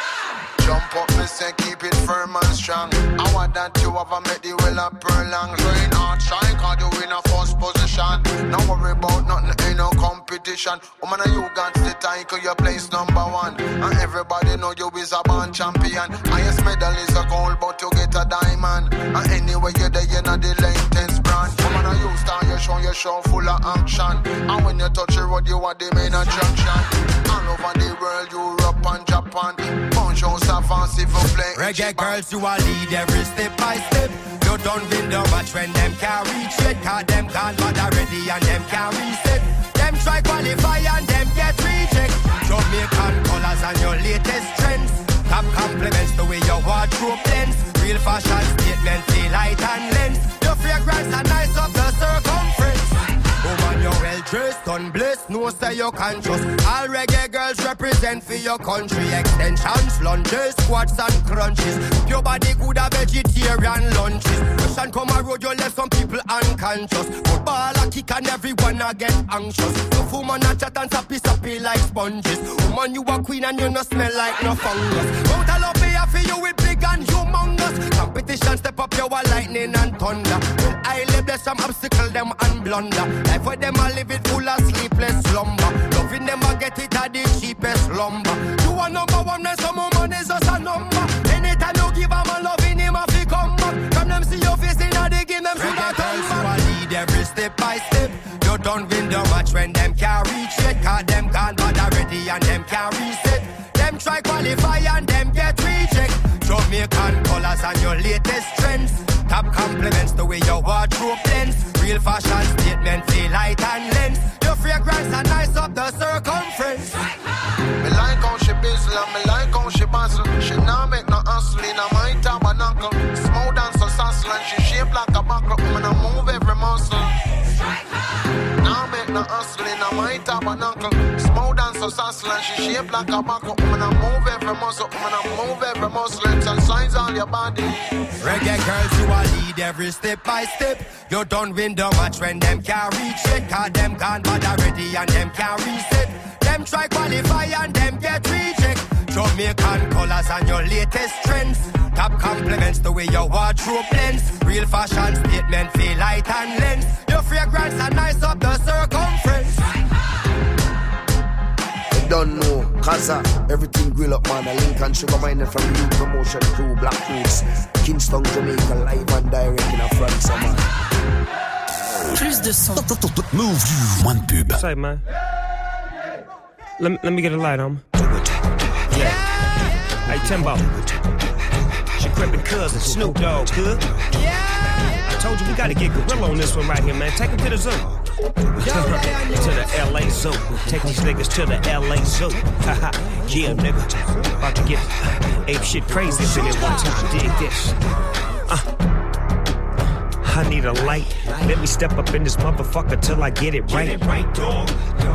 Jump up, me say keep it firm and strong. I want that you ever met the well up per long. Train hard, shine, cause you in a first position. Don't worry about nothing, ain't no competition. Woman, you got the title, your place number one. And everybody know you is a born champion. Highest medal is a gold, but you get a diamond. And anyway you're there, you're not the latest brand. Woman, you start your show, your show full of action. And when you touch the road, you are the main attraction. All over the world, Europe and Japan. Punch out fancy for play. Reggae girls, you a lead every step by step. You don't win the match when them can't reach it. Cause them can't bother ready and them can't reset. Them try qualify and them get reject. Jamaican colors and your latest trends. Top compliments the way your wardrobe blends. Real fashion statement, feel light and lens. Your fragrance are nice up the circumference. Woman, you're well dressed, unblessed, no say you're conscious. All reggae girls represent for your country. Extensions, lunges, squats and crunches. Your body good a vegetarian lunches. Question come a road, you left some people unconscious. Football a kick and everyone a get anxious. The woman a chat and sappy sappy like sponges. Woman, you a queen and you no smell like no fungus. Don't allow me a for you with big and humongous. Competition step up, you a lightning and thunder. Well, I live there some obstacle them and blunder. Life where them a live it full of sleepless slumber. Loving them a get it at the cheapest lumber. You a number one and some woman is just a number. Anytime you give them a loving him a fi come back. From them see your face in a they give them food a turn back. You a lead every step by step. You don't win the match when them can't reach it. Cause them can't bother ready and them can't reset. Them try qualify and them get reject. Jamaican colors and your latest trends. Top compliments the way your wardrobe blends. Real fashion statement, feel light and lens. Your fragrance are nice up the circumference. Me like how she bizzle and me like how she bustle. She nah make no hustle in a my tabernacle. Smooth and so sassy and she shaped like a buckle. Woman I move every muscle. Nah make no hustle in a my tabernacle. Smooth and so sassy and she shaped like a buckle. Woman I move every muscle. Woman I move every muscle. Lips and signs all your body. Reggae girls, you a lead every step by step. You don't win the match when them can't reach it. Cause them can't bother ready and them can't reset. Them try qualify and them get reject. Jamaican colors and your latest trends. Top compliments the way your wardrobe blends. Real fashion statement, feel light and lens. Your fragrance are nice up the circumference. Don't know, Kaza, everything grill up, man. A Lincoln Sugar Miner from the new promotion crew, Black Roots, Kingston, Jamaica, live and direct in a France, man. Plus de son. Move you. One pub. What's up, man? Let me, let me get a light on. Yeah. Hey, Timbo. It's your crippin' cousin, Snoop Dogg, good? Yeah. I told you we gotta get gorilla on this one right here, man. Take him to the zoo. To the L A Zoo. Take these niggas to the L A Zoo. Haha. Yeah, nigga. About to get Ape shit crazy up in it one time. Dig this. Uh. I need a light. Let me step up in this motherfucker till I get it right. Get it right, dog.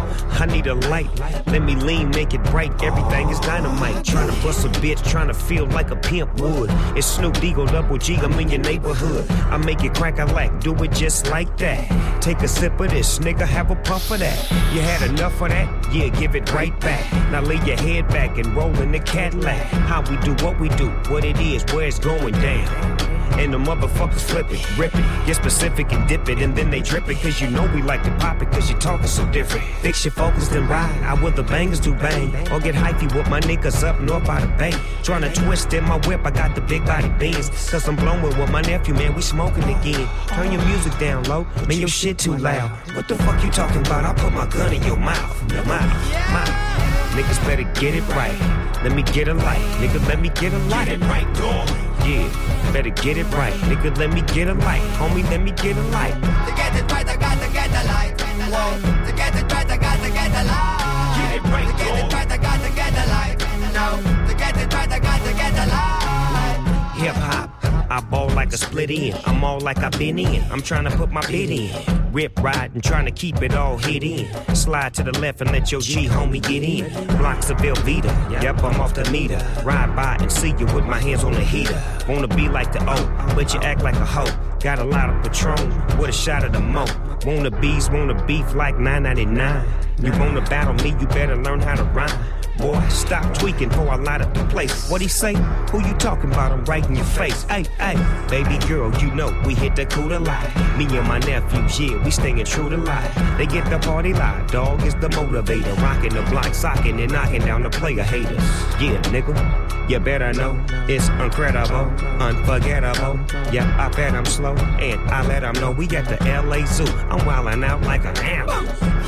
I need a light. Let me lean, make it bright. Everything is dynamite. Trying to bust a bitch, trying to feel like a pimp would. It's Snoop Deagle, Double G, I'm in your neighborhood. I make it crack, I like, do it just like that. Take a sip of this, nigga, have a puff of that. You had enough of that? Yeah, give it right back. Now lay your head back and roll in the Cadillac. How we do what we do, what it is, where it's going down. And the motherfuckers flip it, rip it, get specific and dip it, and then they drip it, cause you know we like to pop it, cause you talking so different. Fix your focus then ride, I will the bangers do bang, or get hypey with my niggas up north by the bay. Tryna twist in my whip, I got the big body beans, cause I'm blowing with my nephew, man, we smoking again. Turn your music down low, man, your shit too loud. What the fuck you talking about? I'll put my gun in your mouth, your mouth, mouth. Niggas better get it right, let me get a light, nigga, let me get a light. Get it right, dog. Yeah, better get it right. Nigga, let me get a light. Homie, let me get a light. To get it right, I got to get the light. Whoa. To get it right, I got to get the light. Get it right, to get it right, I got to get the light. No, to get it right, I got to get the light. Hip hop, I ball like a split end. I'm all like I've been in. I'm trying to put my bid in. Rip, ride, and trying to keep it all hit in. Slide to the left and let your G homie get in. Blocks of Velveeta, yep, I'm off the meter. Ride by and see you with my hands on the heater. Wanna be like the O, but you act like a hoe. Got a lot of Patron with a shot of the mo. Wanna bees, wanna beef like nine ninety-nine. You wanna battle me, you better learn how to rhyme. Boy, stop tweaking before I light up the place. What he say? Who you talking about? I'm right in your face. Hey, hey, baby girl, you know we hit the coup de life. Me and my nephews, yeah, we staying true to life. They get the party live, dog is the motivator. Rocking the block, socking and knocking down the player haters. Yeah, nigga, you better know it's incredible, unforgettable. Yeah, I bet I'm slow and I let them know we got the L A Zoo. I'm wildin' out like an animal.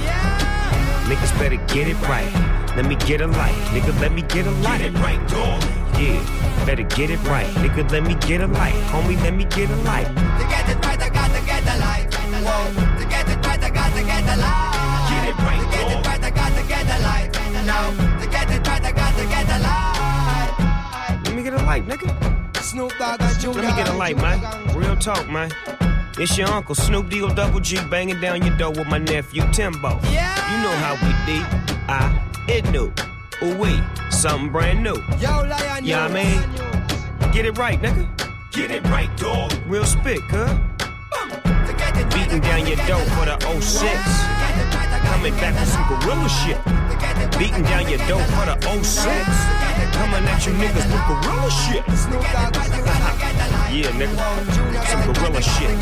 Niggas better get it right. Let me get a light. Nigga, let me get a light. Get it right, dog. Yeah, better get it right. Nigga, let me get a light. Homie, let me get a light. To get it right, I got to get the light. Whoa. To get it right, I got to get the light. Get it right, to get it right, I got to get the light. No, to get it right, I got to get the light. Let me get a light, nigga. Snoop Dogg and Junior. Let me get a light, man. Real talk, man. It's your uncle, Snoop Deagle, Double G, banging down your door with my nephew, Timbo. Yeah. You know how we did. I, it knew. Ooh, wait, something brand new. Yo, Lion, yeah, I mean, get it right, nigga. Get it right, dog. Real spit, huh? Beating down your door for the oh six. Coming back with some gorilla shit. Beating down your door for the oh six. Coming at you niggas with gorilla shit. Yeah, nigga, some gorilla shit.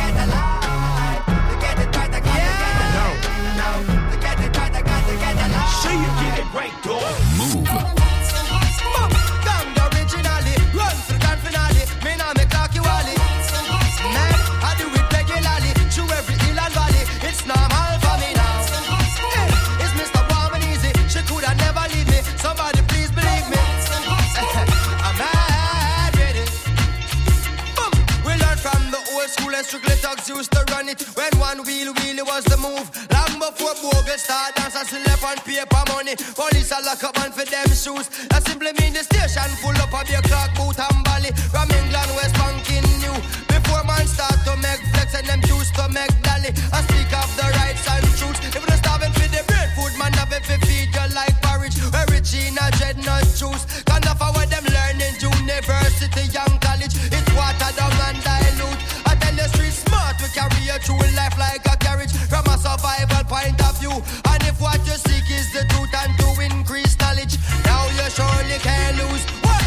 See you get it right, dog. Move. Come the originally, run for the grand finale. Me now me talk you all it. Man, I do it regularly, through every hill and valley. It's normal for me now. Hey, it's Mister Warm and Easy. She coulda never leave me. Somebody please believe me. I'm mad with it. Boom. We learned from the old school and strictly thugs used to run it. When one wheel wheelie was the move. Long before Bogle start dance and still left on paper money. Police a lock up man for them shoes. That simply mean the station full up of your clock, boot and bally. From England, West Banking new. Before man start to make flex and them used to make dolly. I speak of the rights and truths. If you're starving for the bread food, man have it for feed you like porridge. Where rich in a dreadnought juice. Can't offer what them learning university and college. It's watered down and dilute. I tell you street smart, we carry you through life like a carriage. From a survival point of view. And if what you seek is the truth and to increase knowledge, now you surely can't lose. What?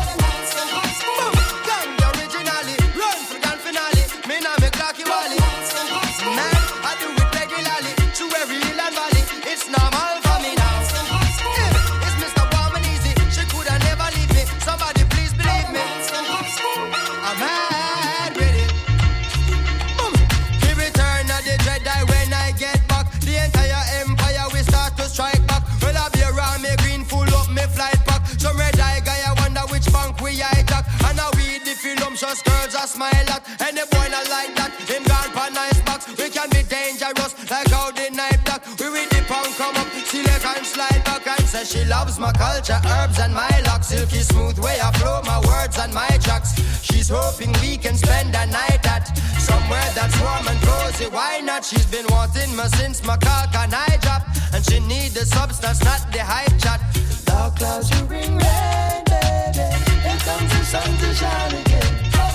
Gang originally, run for the grand finale. Me now me clock you all it. Man, I do it regularly, through every hill and valley. It's normal for me now. Yeah, it's Mister Warm and Easy. She coulda never leave me. Somebody please believe me. I'm mad with it. Boom. The return of the Jedi when I get back. The entire empire we start to strike back. Well, I be around me green, full up me flight pack. Some red eye guy, I wonder which bank we hijack. And I weed the film, just girls I smile at. And the boy not like that, him gone for nice box. We can be dangerous, like how the night black. We read the pound come up. select and slide back and say she loves my culture, herbs and my locks. Silky smooth way I flow my words and my tracks. She's hoping we can spend a night at somewhere that's warm and cozy. Why not? She's been wanting me since my cock and I drop, and she need the substance, not the hype chat. Dark clouds you bring rain, baby. Here comes the sun to shine again.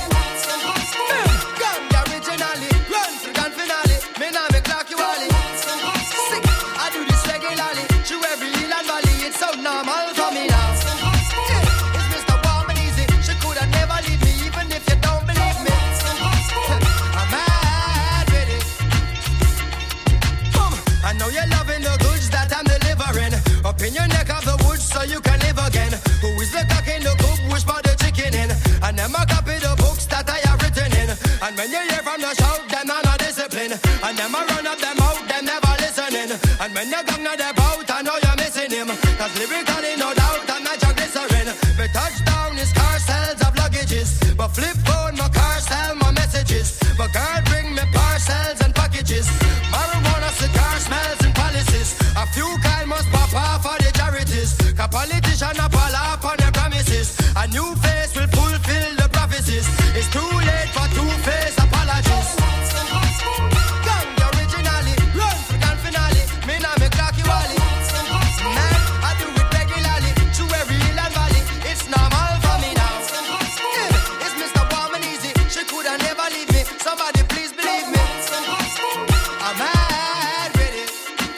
Gun originally, run for gun finale. Me now me clock you all. Sick, I do this regularly. Through every hill and valley, it's so normal for me now. Yeah, it's Mister Warm and Easy. She coulda never leave me, even if you don't believe me. I'm mad with it. Boom. I know you're loving the goods that I'm delivering. Up in your neck of the woods so you can live again. Who is the cock in the coop? Wish for the chicken in. And them a copy the books that I have written in. And when you hear from the shout, them are not discipline. And them a run up them out, them never listening. And when you gang at the bout, I know you're missing him. Cause lyrically no doubt I'm not your glycerin. My touchdown is car sales of luggages. But flip phone, my car sell my messages. But girl bring me parcels and packages. Marijuana, cigar smells and palaces. A few kind must pop off for the charities. A politician a pull off on their promises. A new face will fulfill the prophecies. It's too late for two-face apologies. Gang originally, run for gun finale. Me now me clock you all. Man, I do it regularly. Through every hill and valley. It's normal for me now. Yeah, it's Mister Warm and Easy. She coulda never leave me. Somebody please believe me. I'm mad with it.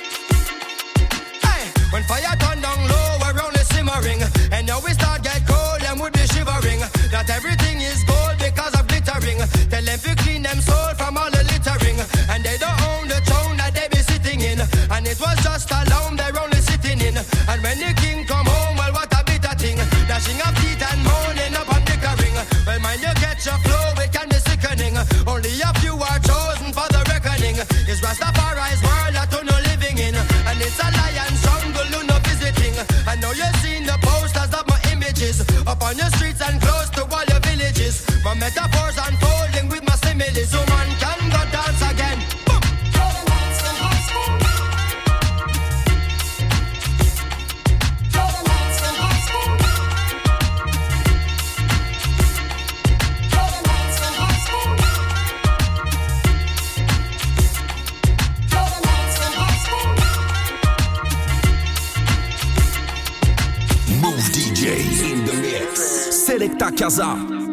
Hey, when fire turn down low, we're only simmering. And now we start get cold and would be shivering. That everything is gold because of glittering. Tell them to clean them soul from all the littering. And they don't own the throne that they be sitting in. And it was just a lounge they're only sitting in. And when the king come home, well what a bitter thing. Dashing up teeth and moaning up on bickering. Well mind you get your flow, it can be sickening. Only a few are chosen for the reckoning. It's Rastafari's world that you're not living in. And it's a lion's jungle you're not visiting. I know you've seen the posters of my images up on your streets and close to all your villages. My metaphors unfolding with my similes. So man can go dance again. Boom. Move D J in the mix. Selecta Casa.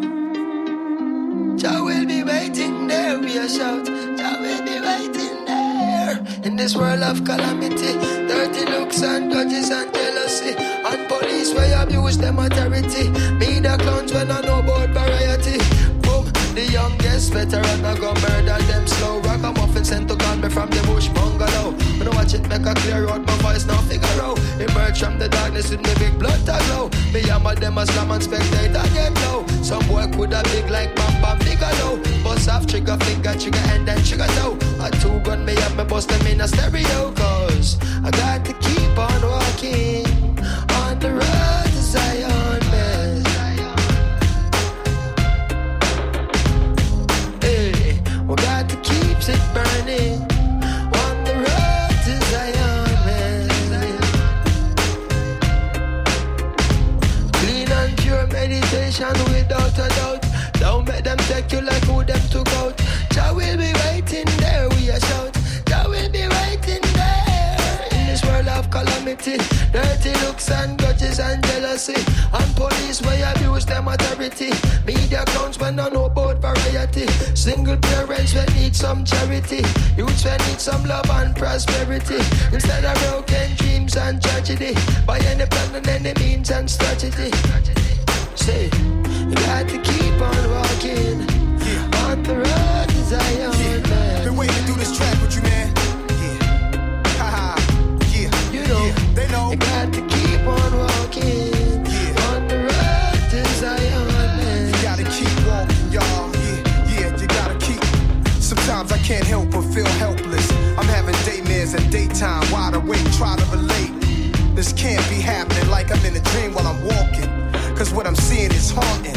Jah will be waiting there, we a shout. Jah will be waiting there. In this world of calamity, dirty looks and grudges and jealousy, and police where abuse them authority. Me the clowns when I know about variety. Boom, the youngest veteran I go murder them slow. Ragamuffin sent to call me from the bush bungalow. When I watch it make a clear out, my voice now figure out. Emerge from the darkness with me big blood to glow. Me hammer them a slam and spectate and get low. Some boy coulda big like Bam Bam Bigelow. Bust off trigger finger, trigger and then trigger toe. A two gun me up, me bust them in a stereo. Cause I got to keep on walking on the road to Zion, man. Hey, we got to keep it burning on the road to Zion, man. Clean and pure meditation without a doubt. Don't make them take you like who them took out. Jah will be waiting there, we a shout. Jah will be waiting there. In this world of calamity, dirty looks and grudges and jealousy, and police where abuse them authority. Media clowns when I know about variety. Single parents when need some charity. Youths when need some love and prosperity. Instead of broken dreams and tragedy, by any plan and any means and strategy. Say, you got to keep on walking on the road to Zion, yeah. Man. Been waiting to do this track with you, man. Yeah, haha, yeah. You know, yeah. They know. You got to keep on walking yeah. on the road to Zion, man. You gotta keep walking, y'all. Yeah, yeah, you gotta keep. Sometimes I can't help but feel helpless. I'm having daymares and daytime, wide awake, try to relate. This can't be happening like I'm in a dream while I'm walking. Cause what I'm seeing is haunting.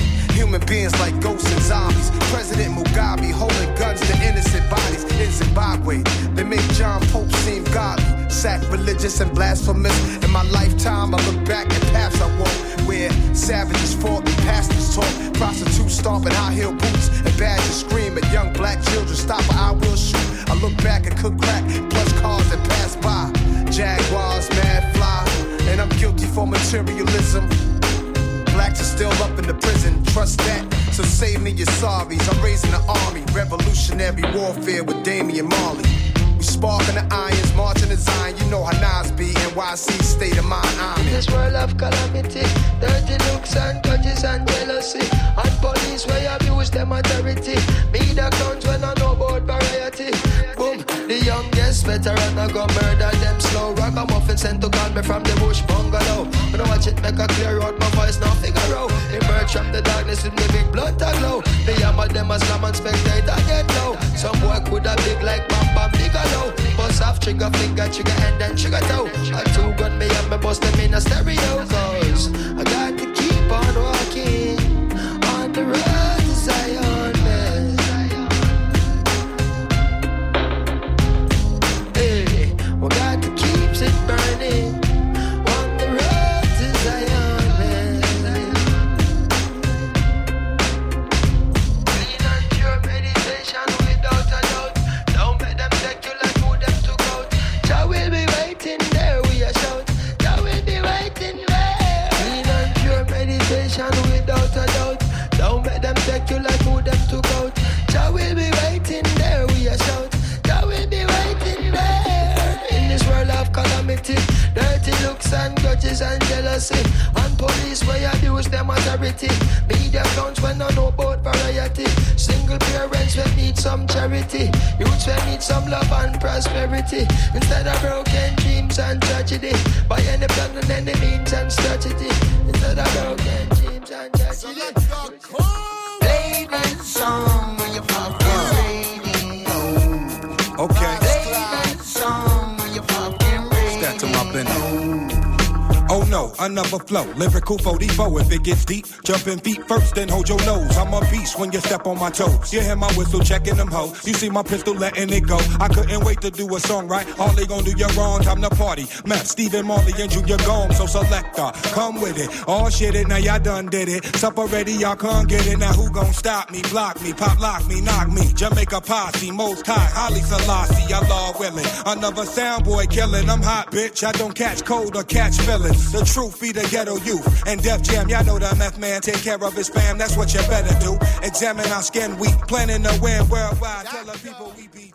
Human beings like ghosts and zombies. President Mugabe holding guns to innocent bodies in Zimbabwe. They make John Pope seem godly, sacrilegious and blasphemous. In my lifetime, I look back at paths I walk, where savages fought and pastors taught. Prostitutes stomping high-heel boots and badgers scream at young black children. Stop or I will shoot. I look back and cook crack, plus cars that pass by. Jaguars, mad fly, and I'm guilty for materialism. Blacks are still up in the prison, trust that. So save me your sorries. I'm raising an army, revolutionary warfare with Damian Marley. We sparking the irons, marching the Zion. You know how Nas be, N Y C state of mind. I'm in this world of calamity, dirty looks and grudges and jealousy, and police where abuse them authority. Me the clowns when I know about variety. Boom, the youngest veteran I go murder them slow. Ragamuffin sent to call me from the bush bungalow. When I watch it make a clear out my voice now figure out. Emerge from the darkness with me big blood to glow. The yammer them as slam and spectator get low. Some boy could have big like Bam Bam bigger. Bust off trigger finger, trigger hand and trigger toe. A two gun me up, me bust them in a stereo. Cause I got to keep on walking on the road to Zion, man. Hey, we got to keep it burning on the road to Zion, man. Clean and pure meditation without a doubt. Don't let them take you like who them took out. Jah will be waiting there, we a shout. Jah will be waiting there. Clean and pure meditation without a doubt. Don't let them take you like who them took out. Jah will be waiting there, we a shout. Jah will be waiting there. In this world of calamity, dirty looks and grudges and jealousy, and police where abuse them authority. Media accounts when I know about variety. Single parents will need some charity. Youths will need some love and prosperity. Instead of broken dreams and tragedy, by any plan and any means and strategy. Instead of broken dreams and tragedy. Play that song when you fucking radio. Okay. Play that song when you fucking radio. Step to my business. Oh no, another flow, lyrical forty-four. If it gets deep, jumping feet first, then hold your nose. I'm a beast when you step on my toes. You hear my whistle checking them hoes. You see my pistol letting it go. I couldn't wait to do a song right. All they gon' do you wrong, time to party. Matt, Stephen Marley and Junior Gong. So selector, come with it. All shit it, now y'all done did it. Sup already, y'all can't get it. Now who gon' stop me, block me, pop lock me, knock me. Jamaica posse, most high, Holly Selassie, Allah willing. Another sound boy killing. I'm hot, bitch. I don't catch cold or catch feelings. The truth be the ghetto youth. And Def Jam, y'all know the meth man take care of his fam. That's what you better do. Examine our skin weak. Planning to win worldwide. Tell the people we be